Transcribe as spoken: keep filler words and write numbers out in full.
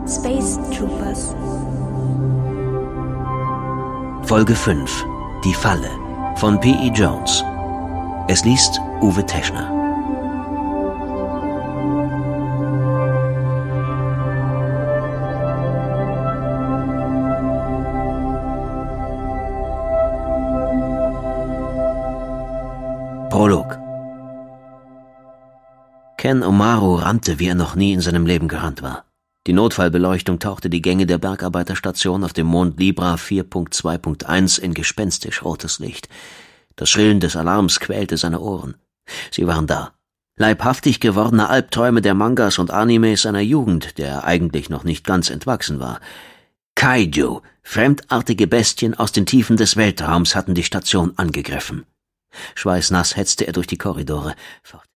Space Troopers. Folge fünf. Die Falle von P E Jones. Es liest Uwe Teschner. Prolog. Ken Omaru rannte, wie er noch nie in seinem Leben gerannt war. Die Notfallbeleuchtung tauchte die Gänge der Bergarbeiterstation auf dem Mond Libra vier Punkt zwei Punkt eins in gespenstisch rotes Licht. Das Schrillen des Alarms quälte seine Ohren. Sie waren da. Leibhaftig gewordene Albträume der Mangas und Animes seiner Jugend, der eigentlich noch nicht ganz entwachsen war. Kaiju, fremdartige Bestien aus den Tiefen des Weltraums, hatten die Station angegriffen. Schweißnass hetzte er durch die Korridore.